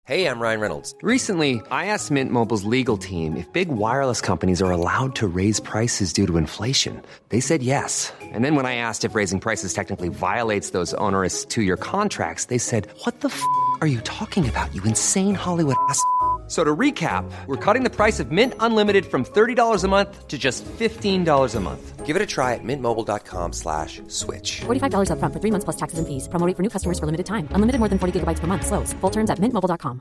Hey, I'm Ryan Reynolds. Recently, I asked Mint Mobile's legal team if big wireless companies are allowed to raise prices due to inflation. They said yes. And then when I asked if raising prices technically violates those onerous two-year contracts, they said, "What the f*** are you talking about, you insane Hollywood ass?" So to recap, we're cutting the price of Mint Unlimited from $30 a month to just $15 a month. Give it a try at mintmobile.com/switch. $45 up front for 3 months plus taxes and fees. Promo rate for new customers for limited time. Unlimited more than 40 gigabytes per month. Slows full terms at mintmobile.com.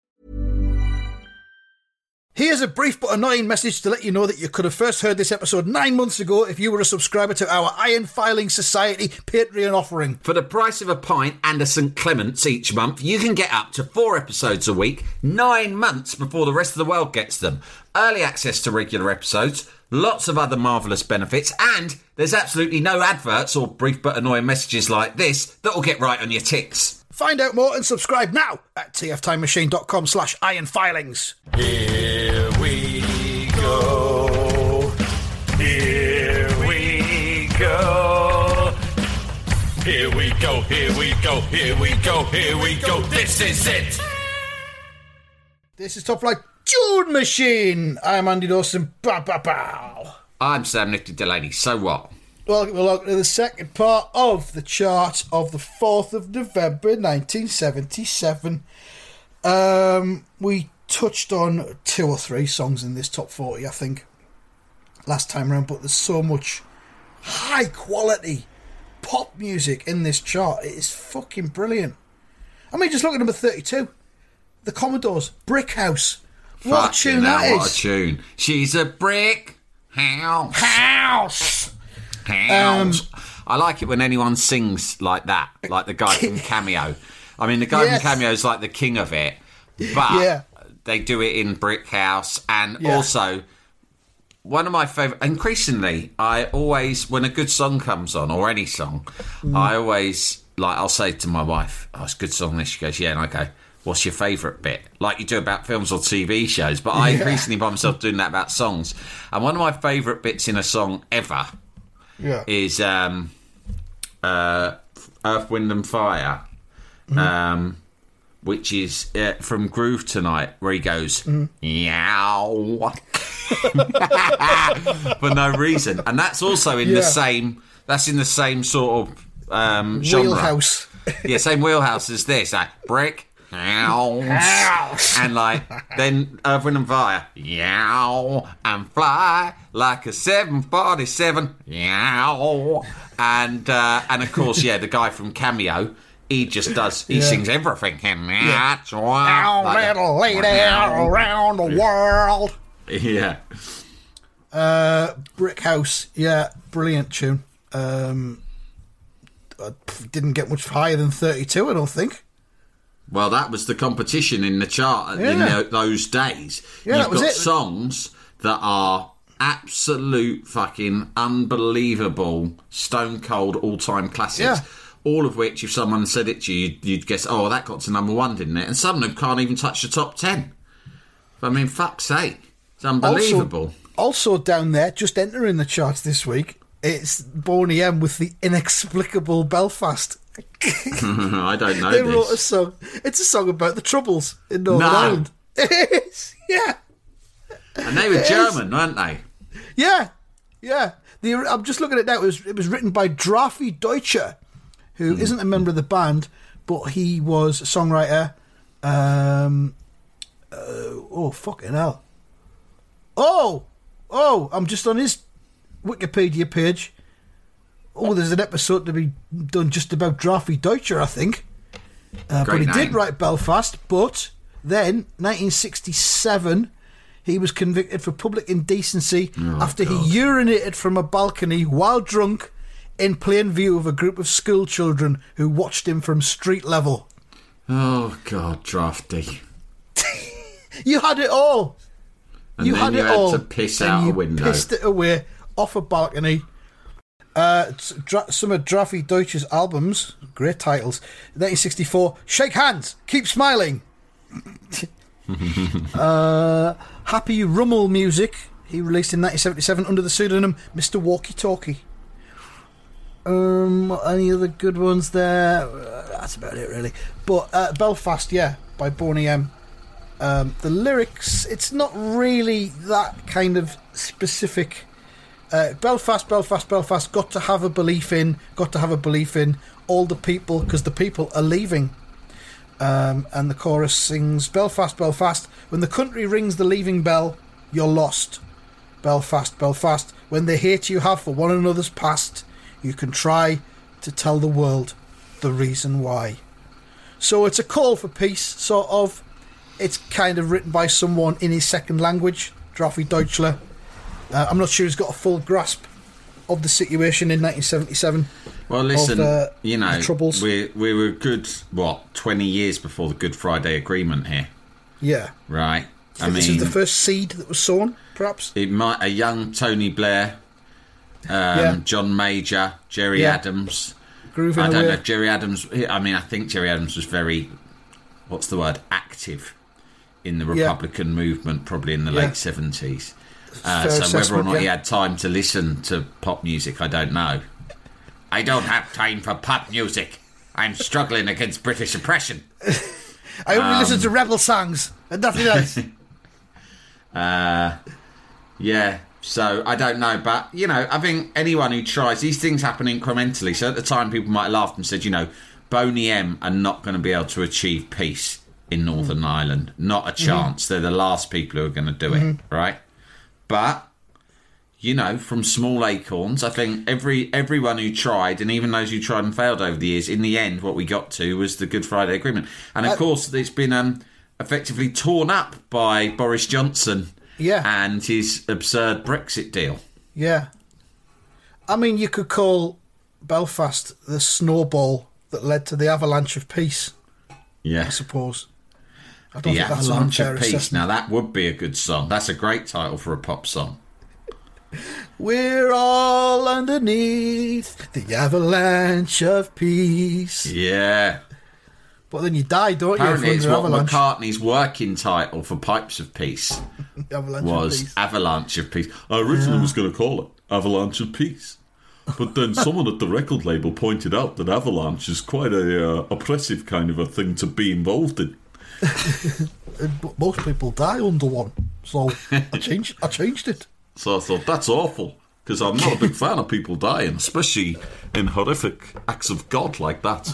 Here's a brief but annoying message to let you know that you could have first heard this episode 9 months ago if you were a subscriber to our Iron Filing Society Patreon offering. For the price of a pint and a St. Clement's each month, you can get up to 4 episodes a week, 9 months before the rest of the world gets them. Early access to regular episodes, lots of other marvellous benefits, and there's absolutely no adverts or brief but annoying messages like this that will get right on your tits. Find out more and subscribe now at tftimemachine.com/ironfilings. Here we go. Here we go. Here we go. Here we go. Here we go. Here we go. This is it. This is Top Flight Tune Machine. I'm Andy Dawson. Bow, bow, bow. I'm Sam Nicky Delaney. So what? Welcome to the second part of the chart of the 4th of November 1977. We touched on 2 or 3 songs in this top 40, I think, last time around, but there's so much high quality pop music in this chart. It is fucking brilliant. I mean, just look at number 32, the Commodores, Brick House. What a tune that is. What a tune. She's a brick house. I like it when anyone sings like that, like the guy from Cameo. I mean, the guy from Cameo is like the king of it, but they do it in Brick House. And also, one of my favourite, increasingly, I always, when a good song comes on, or any song, I always, I'll say to my wife, "Oh, it's a good song, this." She goes, "Yeah," and I go, "What's your favourite bit?" Like you do about films or TV shows, but I increasingly find myself doing that about songs. And one of my favourite bits in a song ever is Earth, Wind and Fire, which is from Groove Tonight, where he goes, "Yow," for no reason. And that's also in the same, that's in the same sort of genre. Wheelhouse. Same wheelhouse as this, like brick house. And then Earth, Wind and Fire, yow, and fly like a 747, yow. And of course, the guy from Cameo, he just does, he sings everything. That's little lady around the world. Yeah. Brick House, brilliant tune. Didn't get much higher than 32, I don't think. Well, that was the competition in the chart in those days. You've got songs that are absolute fucking unbelievable, stone cold all-time classics. Yeah. All of which, if someone said it to you, you'd guess, oh, that got to number 1, didn't it? And some of them can't even touch the top 10. I mean, fuck's sake. It's unbelievable. Also down there, just entering the charts this week, it's Boney M with the inexplicable Belfast. I don't know. They wrote a song. It's a song about the Troubles in Northern Ireland. It is, And they were German, weren't they? Yeah. I'm just looking at it now. It was written by Drafi Deutscher, who isn't a member of the band, but he was a songwriter. Fucking hell. Oh, I'm just on his Wikipedia page. Oh, there's an episode to be done just about Drafi Deutscher, I think. But he did write Belfast, but then, 1967, he was convicted for public indecency after he urinated from a balcony while drunk in plain view of a group of school children who watched him from street level. Oh, God, Drafty. You had it all. And you had to piss out a window. Pissed it away off a balcony. Some of Drafi Deutscher's albums, great titles. 1964, Shake Hands, Keep Smiling. Happy Rummel Music, he released in 1977 under the pseudonym Mr. Walkie Talkie. Any other good ones there? That's about it, really. But Belfast, by Boney M. The lyrics, it's not really that kind of specific. Belfast, Belfast, Belfast, got to have a belief in all the people, because the people are leaving. And the chorus sings, Belfast, Belfast, when the country rings the leaving bell, you're lost. Belfast, Belfast, when the hate you have for one another's past, you can try to tell the world the reason why. So it's a call for peace, sort of. It's kind of written by someone in his second language, Draffy Deutschler. I'm not sure he's got a full grasp of the situation in 1977. Well, listen, the troubles. we were good, 20 years before the Good Friday Agreement here. Yeah. Right. I mean, this is the first seed that was sown, perhaps? It might, a young Tony Blair, John Major, Jerry Adams. Grooving I don't away. know if Jerry Adams... I think Jerry Adams was very, active in the Republican movement, probably in the late 70s. So whether or not he had time to listen to pop music, I don't know. I don't have time for pop music. I'm struggling against British oppression. I only listen to rebel songs and nothing else. So I don't know, but I think anyone who tries, these things happen incrementally. So at the time, people might have laughed and said, Boney M are not going to be able to achieve peace in Northern Ireland. Not a chance. They're the last people who are going to do it, right? But from small acorns, I think everyone who tried, and even those who tried and failed over the years, in the end, what we got to was the Good Friday Agreement. And of course, it's been effectively torn up by Boris Johnson. Yeah. And his absurd Brexit deal. Yeah. I mean, you could call Belfast the snowball that led to the avalanche of peace. Yeah. I suppose. I don't think that's an unfair assessment. Now, that would be a good song. That's a great title for a pop song. We're all underneath the avalanche of peace. Yeah. But then you die, don't Apparently you? It's what avalanche. McCartney's working title for Pipes of Peace was Avalanche of Peace. I originally was going to call it Avalanche of Peace. But then someone at the record label pointed out that Avalanche is quite a oppressive kind of a thing to be involved in. Most people die under one. So I changed it. So I thought, that's awful. Because I'm not a big fan of people dying, especially in horrific acts of God like that.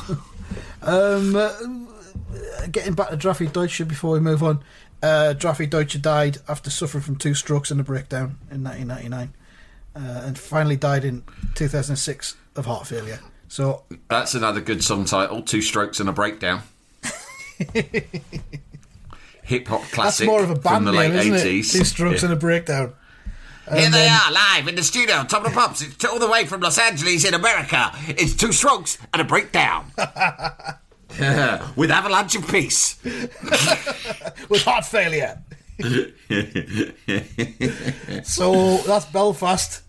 Getting back to Draffy Deutscher before we move on. Draffy Deutscher died after suffering from 2 strokes and a breakdown in 1999, and finally died in 2006 of heart failure. So that's another good song title: 2 strokes and a breakdown. Hip hop classic. That's more of a band from the name, late isn't 80s. it? 2 strokes and a breakdown. Here they are, live in the studio, Top of the Pops. It's all the way from Los Angeles in America. It's 2 strokes and a breakdown. With Avalanche of Peace. With heart failure. So that's Belfast.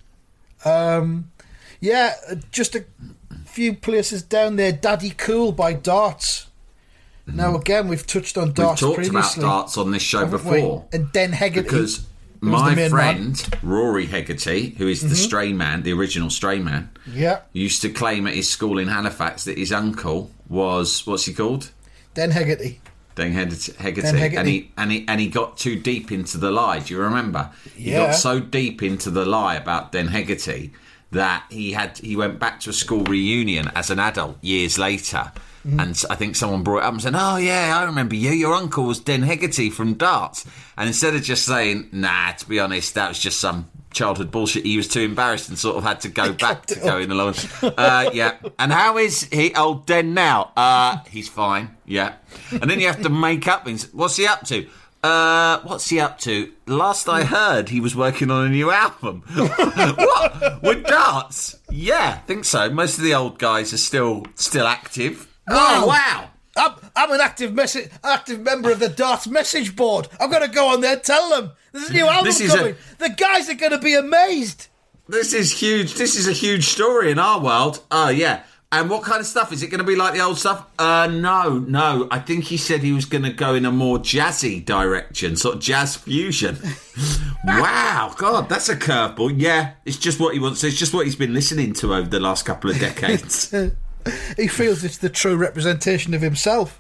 Just a few places down there. Daddy Cool by Darts. Now again, we've touched on Darts previously. We've talked about Darts on this show before. And Den Hegarty. Because my friend, Rory Hegarty, who is the Stray Man, the original Stray Man, used to claim at his school in Halifax that his uncle was, what's he called? Den Hegarty. Den Hegarty. And he got too deep into the lie. Do you remember? He got so deep into the lie about Den Hegarty that he went back to a school reunion as an adult years later. And I think someone brought it up and said, "Oh yeah, I remember you. Your uncle was Den Hegarty from Darts." And instead of just saying, "Nah," to be honest, that was just some childhood bullshit, he was too embarrassed and sort of had to go back to going along. And how is old Den now? He's fine. Yeah. And then you have to make up. What's he up to? What's he up to? Last I heard, he was working on a new album. What? With Darts? Yeah, I think so. Most of the old guys are still active. Oh, wow. I'm an active member of the Darts message board. I'm going to go on there and tell them there's a new album coming. The guys are going to be amazed. This is huge. This is a huge story in our world. Oh, yeah. And what kind of stuff? Is it going to be like the old stuff? No. I think he said he was going to go in a more jazzy direction, sort of jazz fusion. Wow. God, that's a curveball. Yeah, it's just what he wants. It's just what he's been listening to over the last couple of decades. He feels it's the true representation of himself.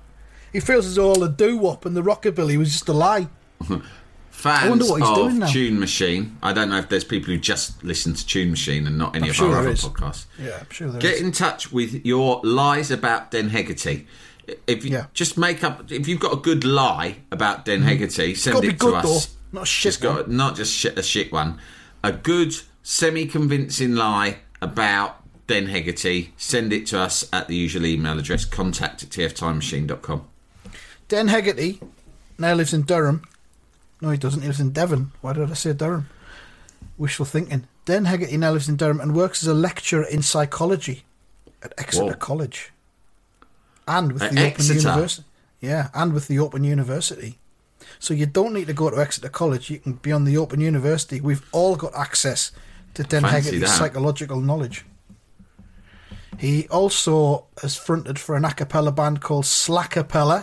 He feels as though all the doo-wop and the rockabilly was just a lie. Fans I wonder what he's doing of now. Tune Machine. I don't know if there's people who just listen to Tune Machine and not any I'm of sure our there other is. podcasts. Yeah, I'm sure there Get is. in touch with your lies about Den Hegarty. If you Yeah. just make up, if you've got a good lie about Den Hegarty, send Gotta it be good, to us. though. Not a shit It's got not just a shit one. A good, semi-convincing lie about Den Hegarty. Send it to us at the usual email address, contact@tftimemachine.com. Den Hegarty now lives in Durham. No, he doesn't. He lives in Devon. Why did I say Durham? Wishful thinking. Den Hegarty now lives in Durham and works as a lecturer in psychology at Exeter Whoa. College. And with At the Exeter? Open University. Yeah, and with the Open University. So you don't need to go to Exeter College. You can be on the Open University. We've all got access to Den Fancy Hegarty's that. psychological knowledge. He also has fronted for an a cappella band called Slackapella.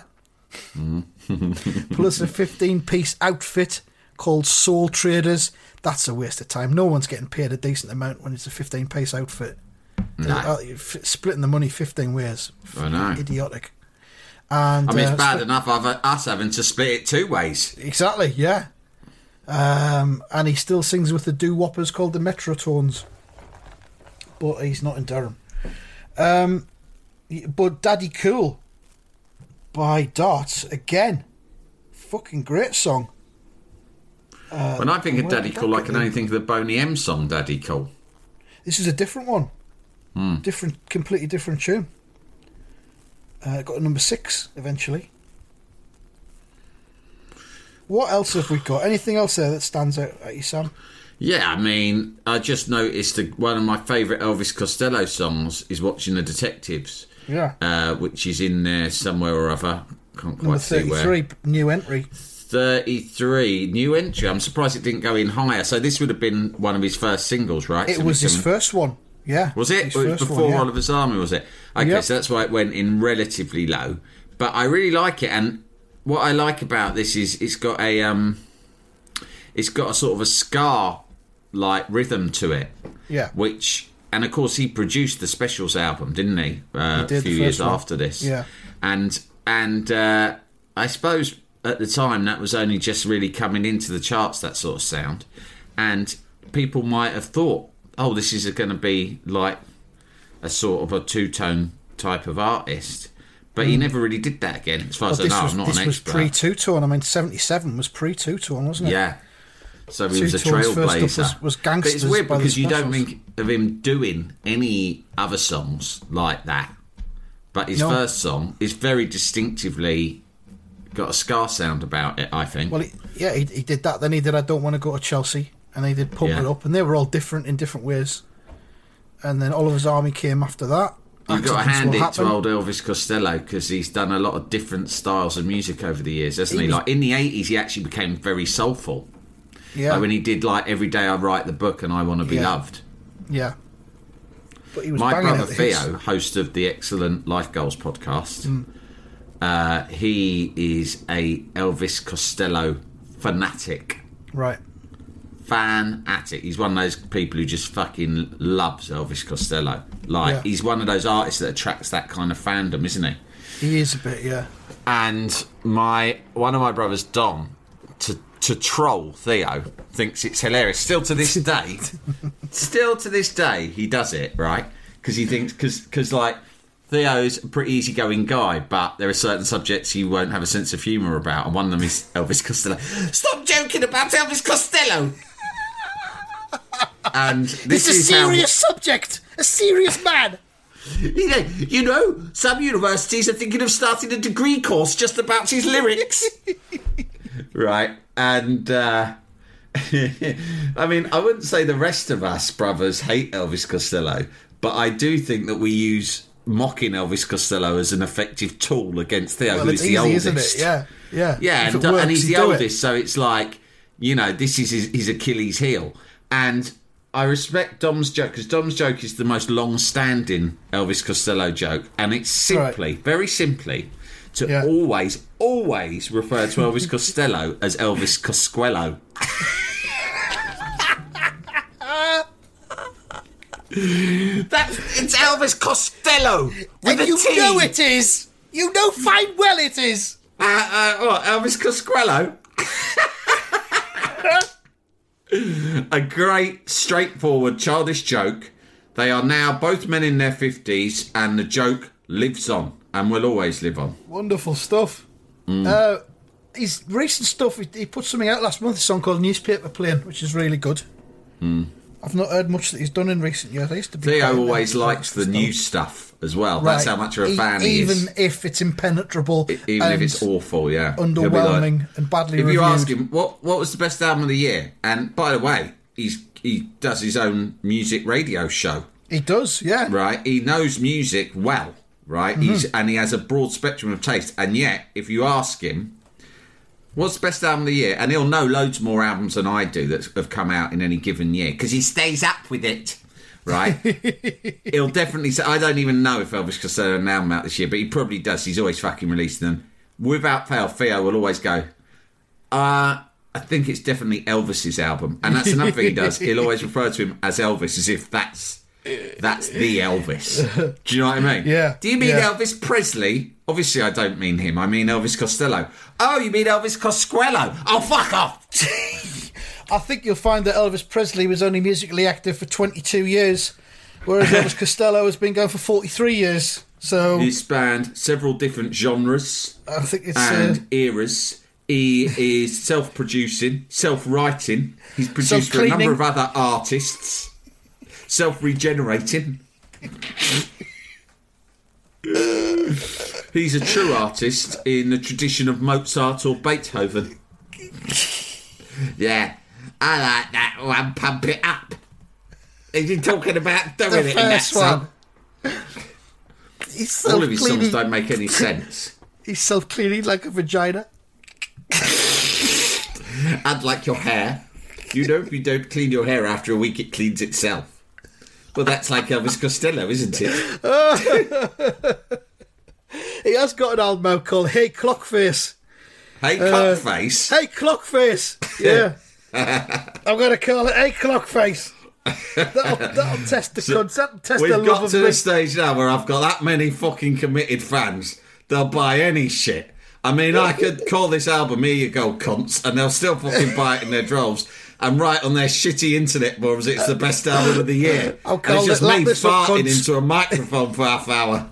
Plus a 15-piece outfit called Soul Traders. That's a waste of time. No one's getting paid a decent amount when it's a 15-piece outfit. No. Splitting the money 15 ways. I know. Idiotic. And I mean, it's bad enough of us having to split it 2 ways. Exactly, yeah. And he still sings with the doo-woppers called the Metrotones. But he's not in Durham. But Daddy Cool by Darts, again. Fucking great song. When I think of where Daddy did that Cool, I get can only think of the Boney M song, Daddy Cool. This is a different one. Completely different tune. Got a number 6 eventually. What else have we got? Anything else there that stands out at you, Sam? Yeah, I mean, I just noticed that one of my favourite Elvis Costello songs is Watching the Detectives. Yeah. Which is in there somewhere or other. Can't Number quite see 33, where. new entry. 33, new entry. I'm surprised it didn't go in higher. So this would have been one of his first singles, right? It was his first one. Yeah. Was it? His It was first before one, yeah. Oliver's Army, was it? Okay, Yep. so that's why it went in relatively low. But I really like it, and what I like about this is it's got a sort of a ska like rhythm to it. Yeah. Which, and of course, he produced the Specials album, didn't he? A did, few the years first one. after this. Yeah. And I suppose at the time that was only just really coming into the charts, that sort of sound, and people might have thought, oh, this is going to be like a sort of a two-tone type of artist. But he never really did that again, as far as I know. I'm not an This was expert. pre-two-tone. I mean, 77 was pre-two-tone, wasn't it? Yeah. So he was a Two-Tone's first trailblazer. stuff was but Gangsters it's weird by the because you don't Specials. think of him doing any other songs like that. But his No. first song is very distinctively got a ska sound about it, I think. Well, he did that. Then he did I Don't Want to Go to Chelsea. And he did Pump Yeah. It Up. And they were all different in different ways. And then Oliver's Army came after that. You've got to Accidents hand Will it Happen. to old Elvis Costello because he's done a lot of different styles of music over the years, hasn't he? He was- Like in the 80s, he actually became very soulful. Yeah. Like when he did like Every Day I Write the Book and I Want to Be Yeah. Loved. Yeah. But he was My banging brother out the hits. Theo, host of the excellent Life Goals podcast, he is a Elvis Costello fanatic. Right. Fanatic. He's one of those people who just fucking loves Elvis Costello. Like, Yeah. he's one of those artists that attracts that kind of fandom, isn't he? He is a bit, yeah. And one of my brothers, Dom, to troll Theo, thinks it's hilarious. Still to this day, he does it, right? Because he thinks, because like, Theo's a pretty easygoing guy, but there are certain subjects he won't have a sense of humour about, and one of them is Elvis Costello. Stop joking about Elvis Costello! And this It's a is how- serious subject. A serious man. You know, some universities are thinking of starting a degree course just about his lyrics. Right, and I mean, I wouldn't say the rest of us brothers hate Elvis Costello, but I do think that we use mocking Elvis Costello as an effective tool against Theo, Well, who's it's the easy, oldest. isn't it? Yeah. Yeah. Yeah, If and, it works, and he's you the do it. oldest, so it's like, you know, this is his Achilles heel. And I respect Dom's joke, because Dom's joke is the most long-standing Elvis Costello joke, and it's simply, very simply, to Yeah. always refer to Elvis Costello as Elvis Cosquello. It's Elvis Costello with And a you T. know it is. You know fine well it is. What, Elvis Costello? A great, straightforward, childish joke. They are now both men in their 50s, and the joke lives on and will always live on. Wonderful stuff. His recent stuff, he put something out last month, a song called Newspaper Plane, which is really good. I've not heard much that he's done in recent years. I used to be Theo always likes the new stuff as well. Right. That's how much of a fan he is. Even if it's impenetrable. Even if it's awful, yeah. Underwhelming and badly reviewed. If you ask him, what was the best album of the year? And by the way, he does his own music radio show. He does, yeah. Right? He knows music well, right? And he has a broad spectrum of taste. And yet, if you ask him, what's the best album of the year? And he'll know loads more albums than I do that have come out in any given year because he stays up with it, right? He'll definitely say, I don't even know if Elvis Costello had an album out this year, but he probably does. He's always fucking releasing them. Without fail, Theo will always go, I think it's definitely Elvis's album. And that's another thing he does. He'll always refer to him as Elvis as if that's the Elvis. Do you know what I mean? Yeah. Do you mean Elvis Presley? Obviously, I don't mean him. I mean Elvis Costello. Oh, you mean Elvis Costello? Oh, fuck off! I think you'll find that Elvis Presley was only musically active for 22 years, whereas Elvis Costello has been going for 43 years. So he spanned several different genres. I think it's and eras. He is self-producing, self-writing. He's produced for a number of other artists. Self-regenerating. He's a true artist in the tradition of Mozart or Beethoven. Yeah, I like that one. Pump it up. Is he talking about doing it in that song? All of his songs don't make any sense. He's self-cleaning like a vagina. And like your hair. You know, if you don't clean your hair after a week, it cleans itself. Well, that's like Elvis Costello, isn't it? He has got an album out called Hey Clockface. Hey Clockface? Hey Clockface, yeah. I'm going to call it Hey Clockface. That'll test the concept, test the love of me. We've got to the stage now where I've got that many fucking committed fans, they'll buy any shit. I mean, I could call this album Here You Go, Cunts, and they'll still fucking buy it in their droves and write on their shitty internet forums it's the best album of the year. I'll call and it's just it me farting into a microphone for half hour.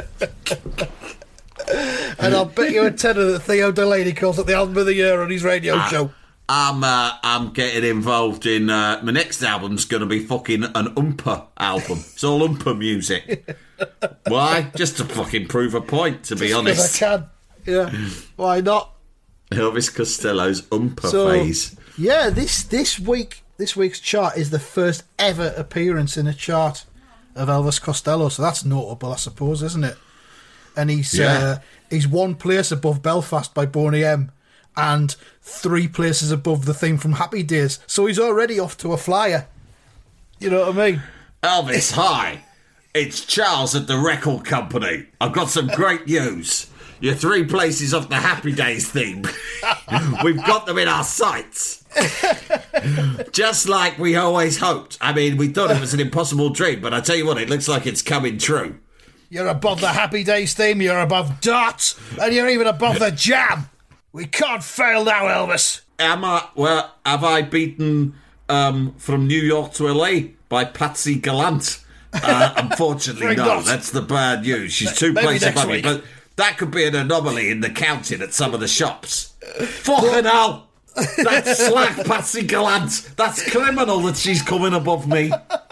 And I'll bet you a tenner that Theo Delaney calls it the album of the year on his radio show. I'm getting involved in my next album's going to be fucking an Oompa album. It's all Oompa music. Why? Just to fucking prove a point, to be honest. I can. Yeah. Why not? Elvis Costello's Oompa phase. Yeah, this week's chart is the first ever appearance in a chart of Elvis Costello, so that's notable, I suppose, isn't it? And he's one place above Belfast by Boney M and 3 places above the theme from Happy Days, so he's already off to a flyer. You know what I mean? Elvis, hi. It's Charles at the record company. I've got some great news. You're 3 places off the Happy Days theme. We've got them in our sights. Just like we always hoped. I mean, we thought it was an impossible dream, but I tell you what, it looks like it's coming true. You're above the Happy Days theme, you're above Darts, and you're even above the Jam. We can't fail now, Elvis. Have I beaten From New York to LA by Patsy Gallant? Unfortunately, no. That's the bad news. She's 2 places above me, but that could be an anomaly in the counting at some of the shops. Fucking hell! That's slag, Patsy Gallant. That's criminal that she's coming above me.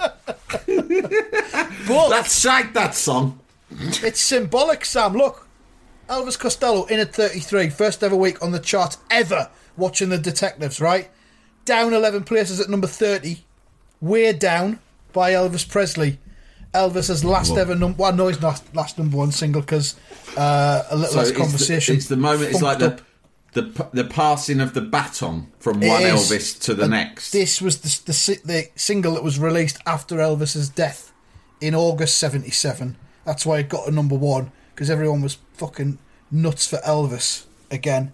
That's shite, that song. It's symbolic, Sam. Look, Elvis Costello in at 33, first ever week on the chart ever. Watching the Detectives, right? Down 11 places at number 30. We're Down by Elvis Presley. Elvis's last ever number. Well, no, he's not last number 1 single because a little less conversation. It's the moment. It's like the passing of the baton from one Elvis to the next. This was the single that was released after Elvis's death in August '77. That's why it got to number 1 because everyone was fucking nuts for Elvis again.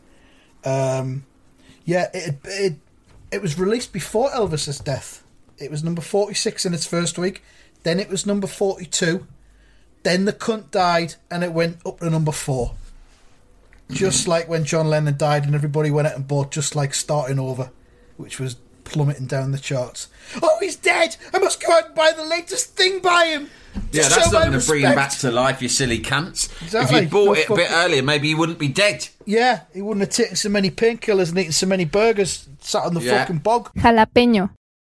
It was released before Elvis's death. It was number 46 in its first week. Then it was number 42. Then the cunt died, and it went up to number 4. Just like when John Lennon died and everybody went out and bought Just Like Starting Over, which was plummeting down the charts. Oh, he's dead! I must go out and buy the latest thing by him! Yeah, that's not going to bring him back to life, you silly cunts. Exactly. If you bought it a bit earlier, maybe he wouldn't be dead. Yeah, he wouldn't have taken so many painkillers and eaten so many burgers, sat on the fucking bog. Jalapeño.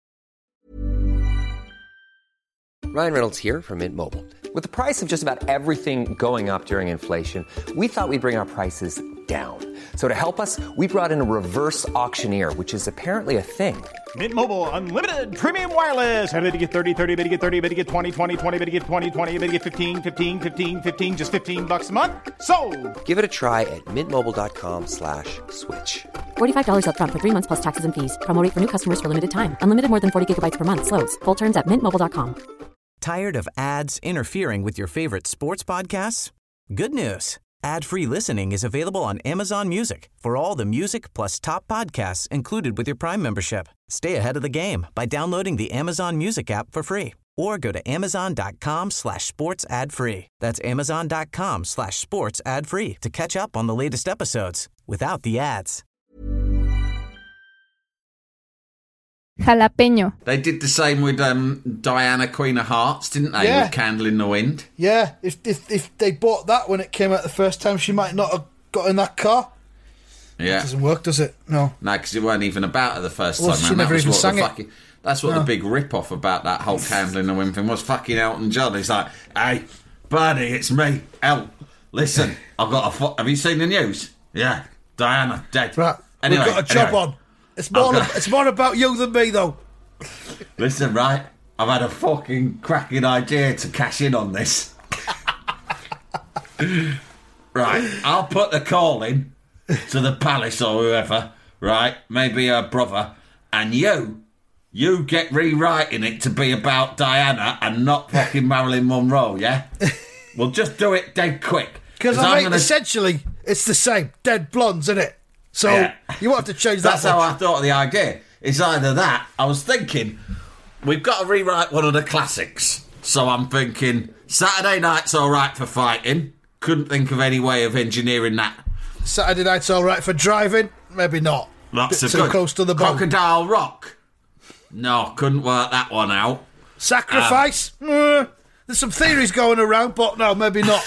Ryan Reynolds here from Mint Mobile. With the price of just about everything going up during inflation, we thought we'd bring our prices down. So to help us, we brought in a reverse auctioneer, which is apparently a thing. Mint Mobile Unlimited Premium Wireless. How to get 30, 30, bit to get 30, bit to get 20, 20, 20, bit to get 20, 20, bit to get 15, 15, 15, 15, just $15 a month? Sold! Give it a try at mintmobile.com/switch. $45 up front for 3 months plus taxes and fees. Promo rate for new customers for limited time. Unlimited more than 40 gigabytes per month. Slows full terms at mintmobile.com. Tired of ads interfering with your favorite sports podcasts? Good news. Ad-free listening is available on Amazon Music for all the music plus top podcasts included with your Prime membership. Stay ahead of the game by downloading the Amazon Music app for free or go to amazon.com/sports ad free. That's amazon.com/sports ad free to catch up on the latest episodes without the ads. Jalapeño. They did the same with Diana, Queen of Hearts, didn't they? Yeah. With Candle in the Wind. Yeah, if they bought that when it came out the first time, she might not have got in that car. Yeah. It doesn't work, does it? No. No, because it weren't even about her the first Well, time. she Man. never That was even what sang the it. fucking, that's what the big rip-off about that whole Candle in the Wind thing was. Fucking Elton John. He's like, hey, buddy, it's me, El. Listen, I've got a... Have you seen the news? Yeah, Diana, dead. Right, Anyway, we've got a job on. It's more about you than me, though. Listen, right, I've had a fucking cracking idea to cash in on this. Right, I'll put the call in to the palace or whoever, right, maybe her brother, and you get rewriting it to be about Diana and not fucking Marilyn Monroe, yeah? We'll just do it dead quick. Because essentially, it's the same. Dead blondes, isn't it? So you won't have to change that. That's how I thought of the idea. It's either that. I was thinking, we've got to rewrite one of the classics. So I'm thinking, Saturday Night's all right for fighting. Couldn't think of any way of engineering that. Saturday Night's all right for driving. Maybe not. That's a good. Close to the bone. Crocodile Rock. No, couldn't work that one out. Sacrifice. There's some theories going around, but no, maybe not.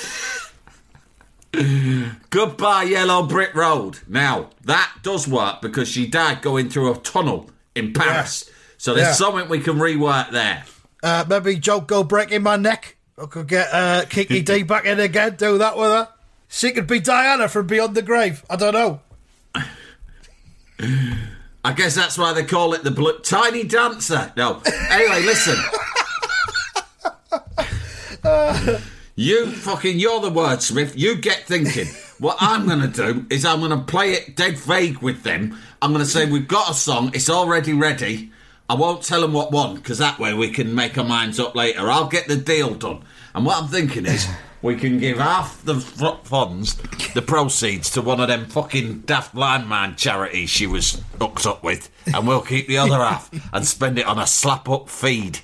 Goodbye Yellow Brick Road. Now, that does work because she died going through a tunnel in Paris. Yeah. So there's something we can rework there. Maybe Joke Go Breaking My Neck. I could get Kiki D back in again, do that with her. She could be Diana from Beyond the Grave. I don't know. I guess that's why they call it the Tiny Dancer. No. Anyway, listen. You're the wordsmith. You get thinking. What I'm going to do is I'm going to play it dead vague with them. I'm going to say, we've got a song. It's already ready. I won't tell them what one, because that way we can make our minds up later. I'll get the deal done. And what I'm thinking is, we can give half the funds, the proceeds, to one of them fucking Daft Blind Man charities she was hooked up with. And we'll keep the other half and spend it on a slap-up feed.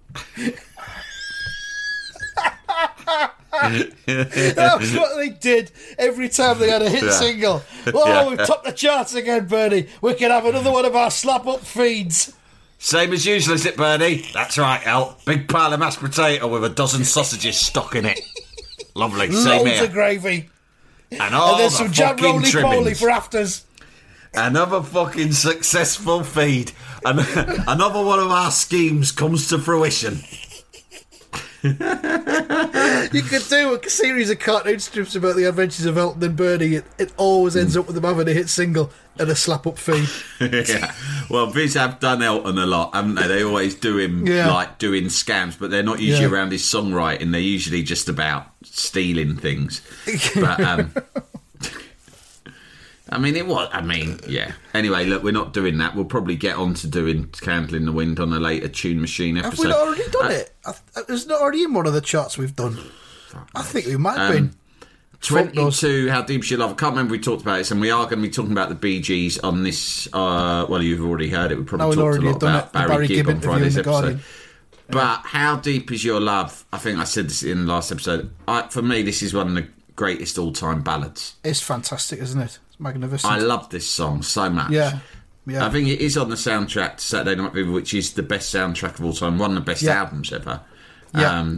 That's what they did every time they had a hit single. Oh, we've topped the charts again, Bernie. We can have another one of our slap-up feeds. Same as usual, is it, Bernie? That's right, El. Big pile of mashed potato with a dozen sausages stuck in it. Lovely. Same here. Loads of gravy. And there's some jam roly-poly for afters. Another fucking successful feed. And another one of our schemes comes to fruition. You could do a series of cartoon strips about the adventures of Elton and Bernie. It always ends up with them having a hit single and a slap-up feed. Yeah. Well, Viz have done Elton a lot, haven't they? They always do him like doing scams, but they're not usually around his songwriting. They're usually just about stealing things. But Anyway, look, we're not doing that. We'll probably get on to doing Candle in the Wind on a later Tune Machine episode. Have we not already done it? It's not already in one of the charts we've done. I think we might have been. 22, How Deep Is Your Love. I can't remember if we talked about this, and we are going to be talking about the Bee Gees on this. Well, you've already heard it. We probably talked a lot about Barry Gibb on Friday's episode. But How Deep Is Your Love? I think I said this in the last episode. For me, this is one of the greatest all-time ballads. It's fantastic, isn't it? It's magnificent. I love this song so much. Yeah. I think it is on the soundtrack to Saturday Night Fever, which is the best soundtrack of all time, one of the best albums ever. And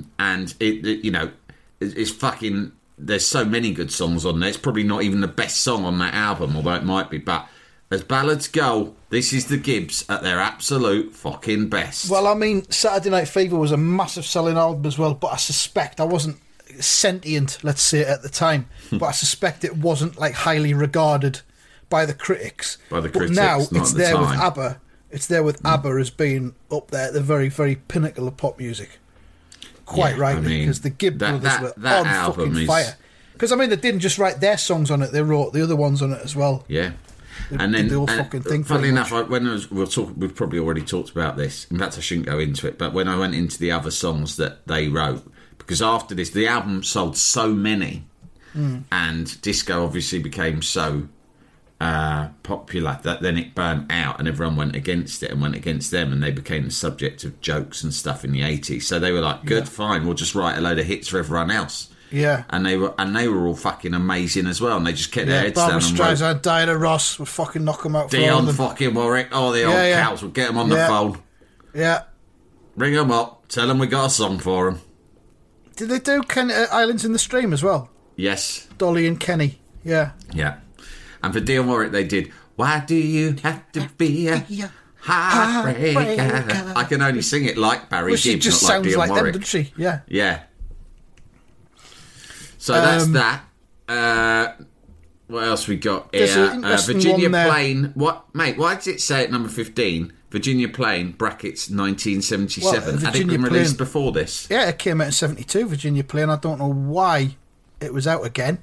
it's fucking. There's so many good songs on there. It's probably not even the best song on that album, although it might be. But as ballads go, this is the Gibbs at their absolute fucking best. Well, I mean, Saturday Night Fever was a massive selling album as well, but I suspect I wasn't sentient, let's say, at the time. But I suspect it wasn't like highly regarded by the critics. But now it's there with ABBA. It's there with ABBA as being up there at the very, very pinnacle of pop music. Quite rightly, because the Gibb brothers were on fucking fire. Because, I mean, they didn't just write their songs on it, they wrote the other ones on it as well. Yeah. And then, the whole fucking thing. Funnily enough, we've probably already talked about this. In fact, I shouldn't go into it. But when I went into the other songs that they wrote, because after this, the album sold so many, and disco obviously became so popular that then it burnt out, and everyone went against it and went against them, and they became the subject of jokes and stuff in the 80s. So they were like, "Good, fine, we'll just write a load of hits for everyone else." Yeah, and they were all fucking amazing as well, and they just kept their heads Barbara down. Streisand, Diana Ross would fucking knock them out. Dion fucking Warwick, the old cows would get them on the phone. Yeah, ring them up, tell them we got a song for them. Did they do Islands in the Stream as well? Yes, Dolly and Kenny. Yeah. And for Dionne Warwick, they did "Why Do You Have to Be a Heartbreaker?" I can only sing it like Barry Gibb, she just not like sounds Dionne like Warwick. them, doesn't she? Yeah. Yeah. So that's that. What else we got here? Virginia Plain. What, mate? Why does it say at number 15? Virginia Plain (brackets 1977). Had it been released before this? Yeah, it came out in 72. Virginia Plain. I don't know why it was out again.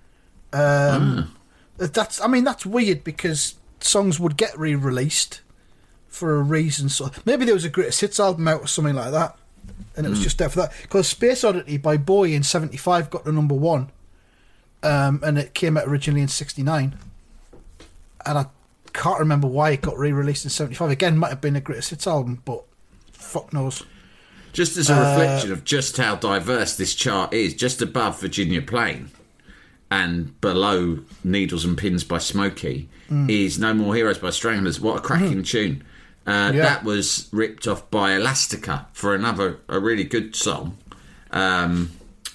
That's weird, because songs would get re-released for a reason. So maybe there was a greatest hits album out or something like that, and it was just there for that. Because Space Oddity by Bowie in 75 got to number 1, and it came out originally in 69, and I can't remember why it got re-released in 75. Again, might have been a greatest hits album, but fuck knows. Just as a reflection of just how diverse this chart is, just above Virginia Plain and below Needles and Pins by Smokey is No More Heroes by Stranglers. What a cracking tune. That was ripped off by Elastica for a really good song. Waking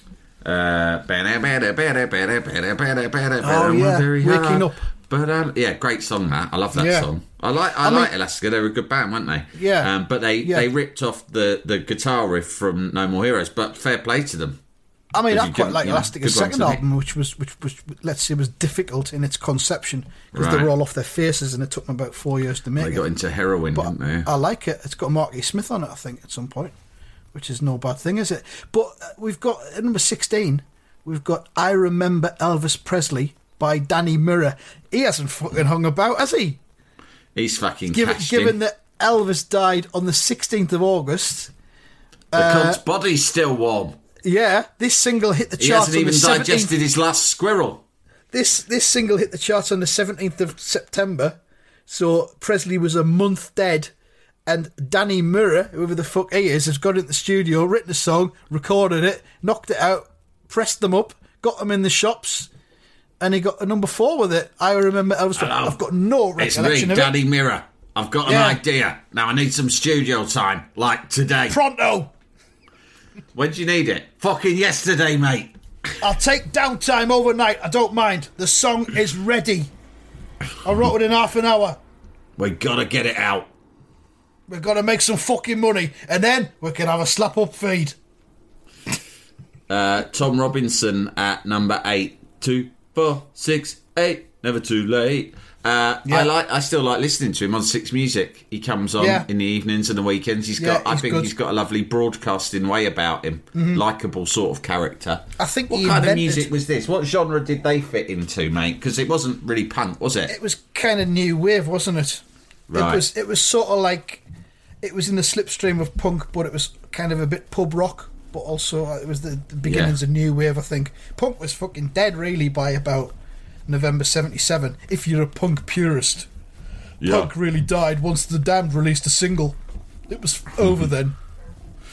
Up. But great song that. I love that song. I like Elastica. They were a good band, weren't they? Yeah. But they ripped off the guitar riff from No More Heroes. But fair play to them. I mean, I quite like Elastica's second album, which was let's say was difficult in its conception, because they were all off their faces, and it took them about 4 years to make it. They got into heroin, didn't they? I like it. It's got Marky Smith on it, I think, at some point, which is no bad thing, is it? But we've got at number 16. We've got I Remember Elvis Presley by Danny Mirror. He hasn't fucking hung about, has he? He's fucking given that Elvis died on the 16th of August. The cunt's body's still warm. Yeah, this single hit the charts. He hasn't even digested his last squirrel. This single hit the charts on the 17th of September, so Presley was a month dead, and Danny Mirror, whoever the fuck he is, has got into the studio, written a song, recorded it, knocked it out, pressed them up, got them in the shops, and he got a number 4 with it. I Remember Elvis. Hello. I've got no recollection of it. It's me, Danny Mirror. I've got an idea. Now I need some studio time, like today. Pronto! When do you need it? Fucking yesterday, mate. I'll take downtime overnight. I don't mind. The song is ready. I wrote it in half an hour. We gotta get it out. We've got to make some fucking money, and then we can have a slap-up feed. Tom Robinson at number 8. 2, 4, 6, 8. Never too late. I still like listening to him on Six Music. He comes on in the evenings and the weekends. He's got a lovely broadcasting way about him. Likeable sort of character. I think what kind of music was this? What genre did they fit into, mate? Because it wasn't really punk, was it? It was kind of new wave, wasn't it? Right. It was sort of like, it was in the slipstream of punk, but it was kind of a bit pub rock. But also it was the beginnings of new wave. I think punk was fucking dead really by about November 77, if you're a punk purist. Punk really died once The Damned released a single. It was over then.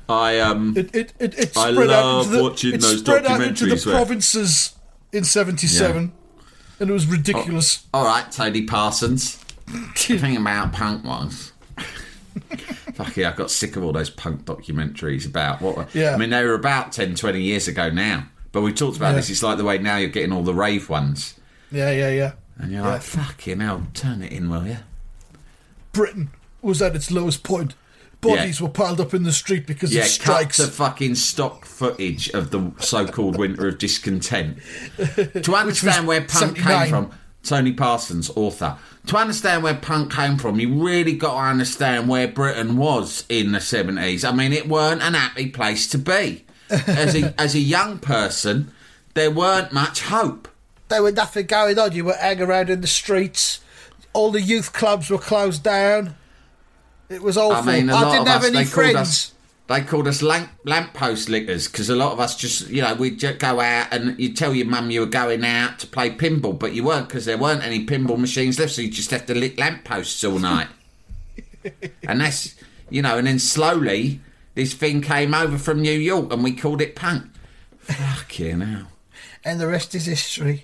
It I spread love out watching those It spread out into the documentaries where- provinces in 77, and it was ridiculous. All right, Tony Parsons. The thing about punk was... Fuck yeah, I got sick of all those punk documentaries about what... Yeah. I mean, they were about 10, 20 years ago now. But we talked about this. It's like the way now you're getting all the rave ones. Yeah. And you're like, fucking hell, turn it in, will you? Britain was at its lowest point. Bodies were piled up in the street because of strikes. Cut the fucking stock footage of the so-called Winter of Discontent. To understand where punk 79. came from, Tony Parsons, author. To understand where punk came from, you really got to understand where Britain was in the 70s. I mean, it weren't an happy place to be. As a young person, there weren't much hope. There was nothing going on. You were hanging around in the streets. All the youth clubs were closed down. It was awful. I mean, I didn't have any friends. They called us lamppost lickers because a lot of us just, we'd just go out and you'd tell your mum you were going out to play pinball, but you weren't because there weren't any pinball machines left, so you just have to lick lampposts all night. And that's, and then slowly this thing came over from New York and we called it punk. Fucking hell. And the rest is history.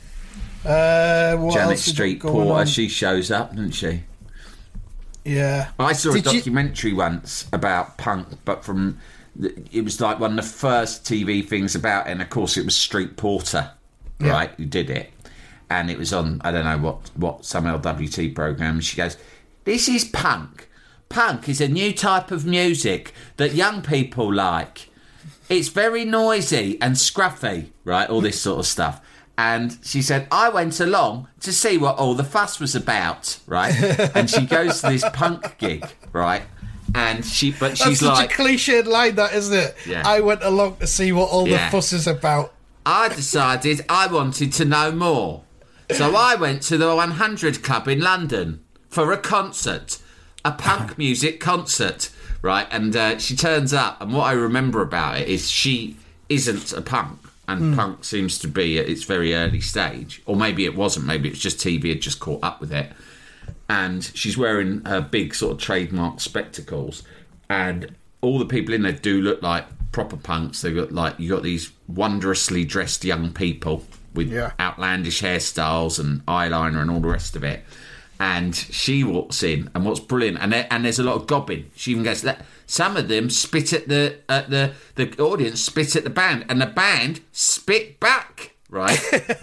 Janet Street Porter, she shows up, doesn't she? Yeah. I saw a documentary once about punk, but it was like one of the first TV things about it, and of course it was Street Porter, right, who did it. And it was on, I don't know what some LWT programme, and she goes, "This is punk. Punk is a new type of music that young people like. It's very noisy and scruffy," right, all this sort of stuff. And she said, "I went along to see what all the fuss was about," right? And she goes to this punk gig, right? And she's That's like... such a cliched line, that, isn't it? Yeah. I went along to see what all the fuss is about. "I decided I wanted to know more. So I went to the 100 Club in London for a concert, a punk music concert," right? And she turns up, and what I remember about it is she isn't a punk. And punk seems to be at its very early stage. Or maybe it wasn't. Maybe it's just TV had just caught up with it. And she's wearing her big sort of trademark spectacles. And all the people in there do look like proper punks. They've got you got these wondrously dressed young people with outlandish hairstyles and eyeliner and all the rest of it. And she walks in, and what's brilliant, and there's a lot of gobbing. She even goes, some of them spit at the audience, spit at the band, and the band spit back, right?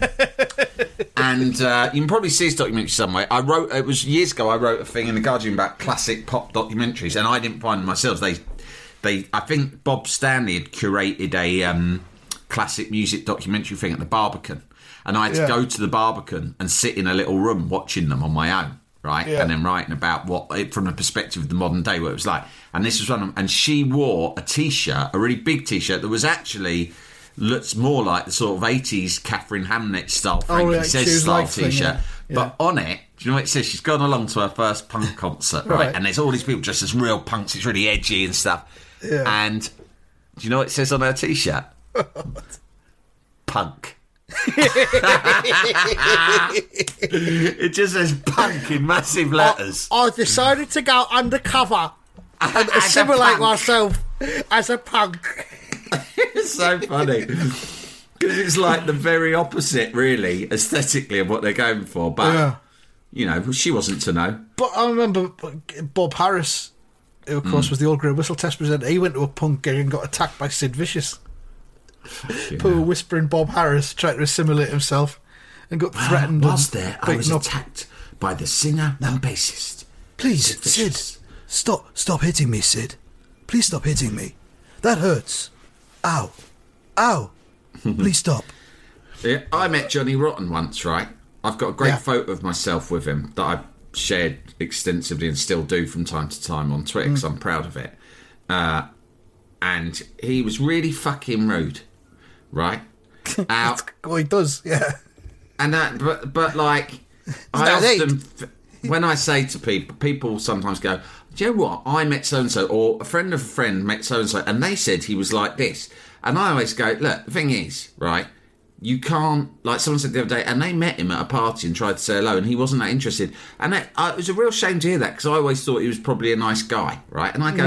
And you can probably see this documentary somewhere. It was years ago, I wrote a thing in The Guardian about classic pop documentaries, and I didn't find them myself. I think Bob Stanley had curated a classic music documentary thing at the Barbican. And I had to go to the Barbican and sit in a little room watching them on my own, right? Yeah. And then writing about from the perspective of the modern day, what it was like. And this was one of them. And she wore a T-shirt, a really big T-shirt that was actually looks more like the sort of 80s Catherine Hamnett style, Frankie Says style T-shirt. Yeah. But on it, do you know what it says? She's gone along to her first punk concert, right? And there's all these people dressed as real punks. It's really edgy and stuff. Yeah. And do you know what it says on her T-shirt? Punk. It just says punk in massive letters. I decided to go undercover and assimilate myself as a punk. It's so funny because it's like the very opposite, really, aesthetically of what they're going for. But she wasn't to know. But I remember Bob Harris, who of course was the Old Grey Whistle Test presenter. He went to a punk gig and got attacked by Sid Vicious. Poor whispering Bob Harris trying to assimilate himself and got threatened. I was attacked by the singer and bassist. Please, Sid, stop hitting me, Sid. Please stop hitting me. That hurts. Ow. Please stop. Yeah, I met Johnny Rotten once, right? I've got a great photo of myself with him that I've shared extensively and still do from time to time on Twitter because I'm proud of it. And he was really fucking rude. Right? Well, he does, yeah. And that, but like, I often, when I say to people sometimes go, "Do you know what? I met so-and-so," or a friend of a friend met so-and-so, and they said he was like this. And I always go, look, the thing is, right, you can't, like someone said the other day, and they met him at a party and tried to say hello, and he wasn't that interested. And it was a real shame to hear that, because I always thought he was probably a nice guy, right? And I go, well,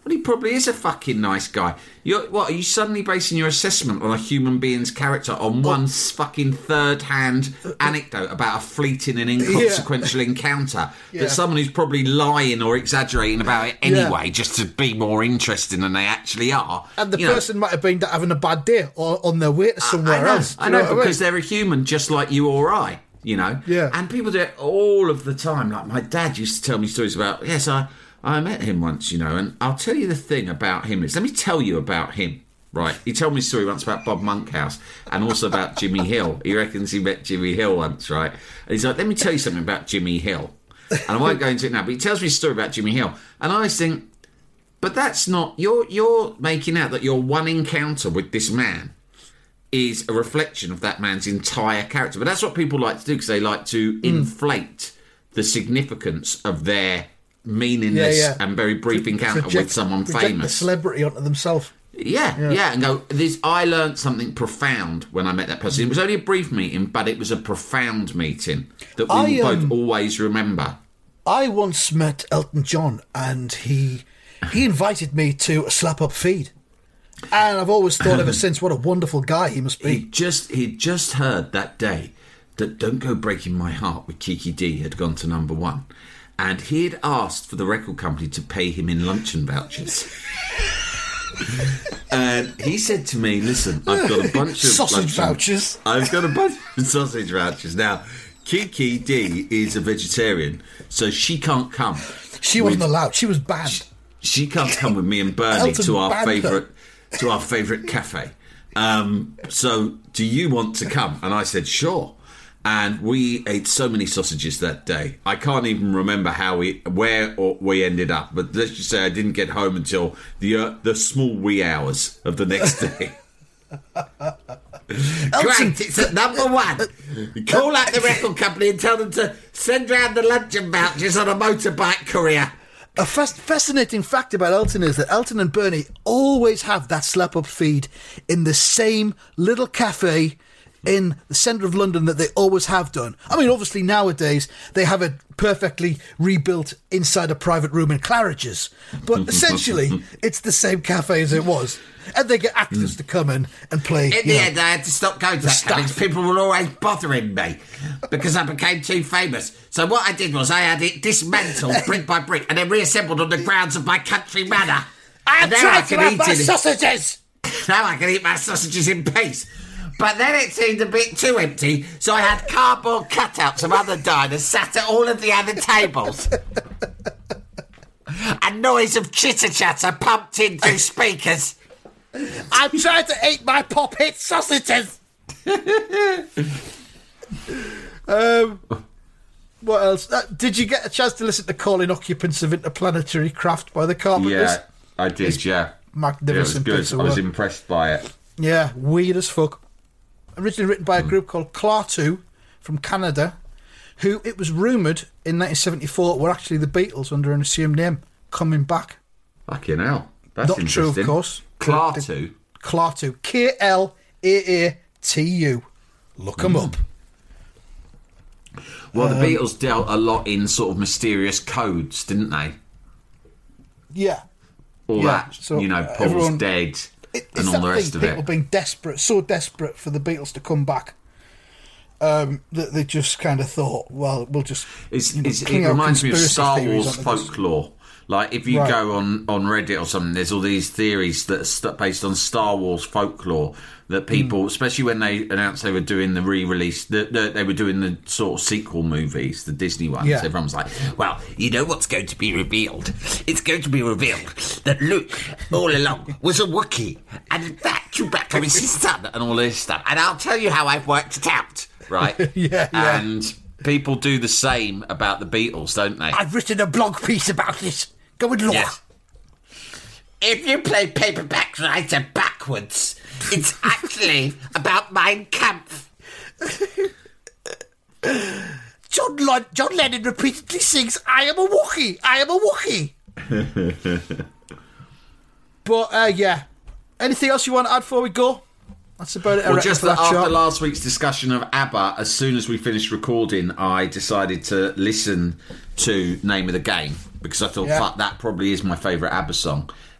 Well, he probably is a fucking nice guy. Are you suddenly basing your assessment on a human being's character on one fucking third-hand anecdote about a fleeting and inconsequential encounter that someone who's probably lying or exaggerating about it anyway, just to be more interesting than they actually are? And the person might have been having a bad day or on their way to somewhere else. I know, because they're a human just like you or I, Yeah. And people do it all of the time. Like my dad used to tell me stories about, I met him once, and I'll tell you the thing about him is, let me tell you about him, right? He told me a story once about Bob Monkhouse and also about Jimmy Hill. He reckons he met Jimmy Hill once, right? And he's like, let me tell you something about Jimmy Hill. And I won't go into it now, but he tells me a story about Jimmy Hill. And I always think, but that's not, you're making out that your one encounter with this man is a reflection of that man's entire character. But that's what people like to do, because they like to inflate the significance of their meaningless and very brief encounter with someone famous. The celebrity onto themselves. Yeah, and go, I learned something profound when I met that person. It was only a brief meeting, but it was a profound meeting that we will both always remember. I once met Elton John, and he invited me to a slap-up feed. And I've always thought ever since, what a wonderful guy he must be. He'd just heard that day that Don't Go Breaking My Heart with Kiki D had gone to number 1. And he'd asked for the record company to pay him in luncheon vouchers. And he said to me, listen, I've got a bunch of sausage vouchers. I've got a bunch of sausage vouchers. Now, Kiki D is a vegetarian, so she can't come. She wasn't allowed. She was banned. She can't come with me and Bernie to our favourite cafe. So, do you want to come? And I said, sure. And we ate so many sausages that day. I can't even remember where we ended up. But let's just say I didn't get home until the small wee hours of the next day. Great, it's at number 1. Call out the record company and tell them to send round the luncheon vouchers on a motorbike courier. A fascinating fact about Elton is that Elton and Bernie always have that slap-up feed in the same little cafe in the centre of London that they always have done. I mean, obviously nowadays they have it perfectly rebuilt inside a private room in Claridge's, but essentially it's the same cafe as it was. And they get actors to come in and play. In the end, I had to stop going to that cafe because people were always bothering me because I became too famous. So what I did was I had it dismantled brick by brick and then reassembled on the grounds of my country manor. I'm trying to have my sausages! Now I can eat my sausages in peace. But then it seemed a bit too empty, so I had cardboard cutouts of other diners sat at all of the other tables. And noise of chitter-chatter pumped in through speakers. I'm trying to eat my pop-hit sausages! What else? Did you get a chance to listen to Calling Occupants of Interplanetary Craft by the Carpenters? Yeah, I did, Magnificent. Yeah, it was good. I was impressed by it. Yeah, weird as fuck. Originally written by a group called Clartu from Canada, who it was rumoured in 1974 were actually the Beatles under an assumed name coming back. Fucking hell. That's not interesting. True, of course. Clartu? Clartu. Klaatu. Look them up. Well, the Beatles dealt a lot in sort of mysterious codes, didn't they? Yeah. All that, so, Paul's dead. And all the rest of it. People being so desperate for the Beatles to come back, that they just kind of thought, well, we'll just. It reminds me of Star Wars folklore. Like, if you go on Reddit or something, there's all these theories that are based on Star Wars folklore that people, especially when they announced they were doing the re-release, they were doing the sort of sequel movies, the Disney ones. Yeah. Everyone's like, well, you know what's going to be revealed? It's going to be revealed that Luke, all along, was a Wookiee, and that Chewbacca is his son, and all this stuff. And I'll tell you how I've worked it out, right? Yeah. And people do the same about the Beatles, don't they? I've written a blog piece about this. Go and look. Yes. If you play Paperback Writer backwards, it's actually about Mein Kampf. John Lennon repeatedly sings, I am a Wookiee, I am a Wookiee. But, yeah. Anything else you want to add before we go? That's about it. Well, just after last week's discussion of ABBA, as soon as we finished recording, I decided to listen to Name of the Game, because I thought, fuck, that probably is my favourite ABBA song.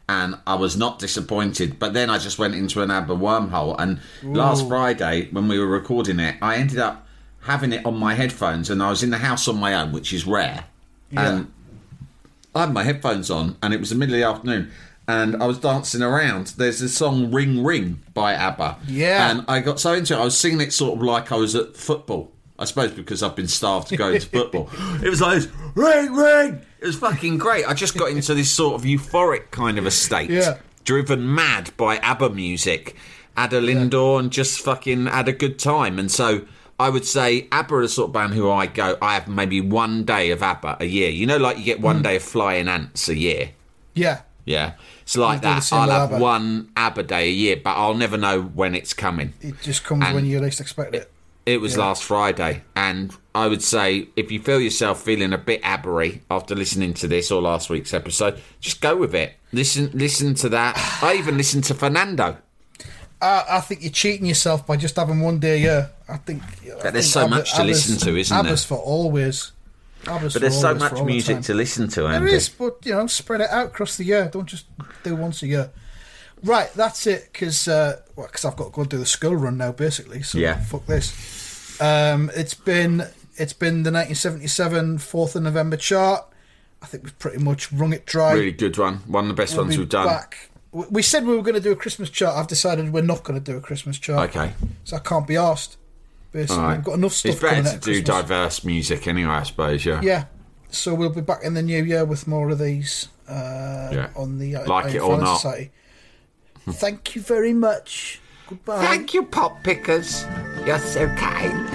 and I was not disappointed. But then I just went into an ABBA wormhole, and last Friday when we were recording it, I ended up having it on my headphones, and I was in the house on my own, which is rare. And I had my headphones on, and it was the middle of the afternoon, and I was dancing around. There's a song Ring Ring by ABBA. Yeah. And I got so into it, I was singing it sort of like I was at football. I suppose because I've been starved to go into football. It was like this, ring, ring. It was fucking great. I just got into this sort of euphoric kind of a state. Yeah. Driven mad by ABBA music. Ada Lindor and just fucking had a good time. And so I would say ABBA are the sort of band who I have maybe one day of ABBA a year. You know, like you get one day of Flying Ants a year. Yeah. Yeah. It's like that. I'll have ABBA. One ABBA day a year, but I'll never know when it's coming. It just comes when you least expect it. It was last Friday, and I would say if you feel yourself feeling a bit ABBA-y after listening to this or last week's episode, just go with it. Listen to that. I even listened to Fernando. I think you're cheating yourself by just having one day a year. I think there's so much to listen to, isn't there? ABBA's for always. But there's so much music to listen to, Andy. There is, but spread it out across the year. Don't just do once a year. Right, that's it. Because I've got to go and do the school run now, basically. So fuck this. It's been the 1977 4th of November chart. I think we've pretty much wrung it dry. Really good one. One of the best ones we've done. Back. We said we were going to do a Christmas chart. I've decided we're not going to do a Christmas chart. Okay. So I can't be arsed. Basically, right. We've got enough stuff. It's better to do diverse music anyway, I suppose. Yeah. Yeah. So we'll be back in the new year with more of these on the Like It or Not. Society. Thank you very much. Goodbye. Thank you, Pop Pickers. You're so kind.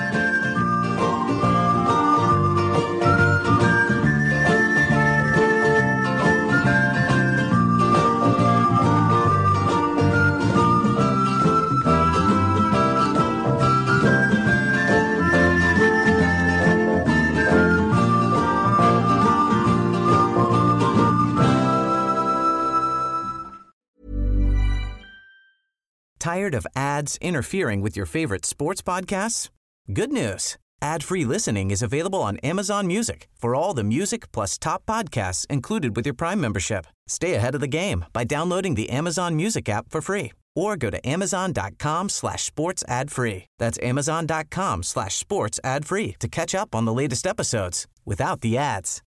Tired of ads interfering with your favorite sports podcasts? Good news. Ad-free listening is available on Amazon Music for all the music plus top podcasts included with your Prime membership. Stay ahead of the game by downloading the Amazon Music app for free or go to amazon.com/sports ad free. That's amazon.com/sports ad free to catch up on the latest episodes without the ads.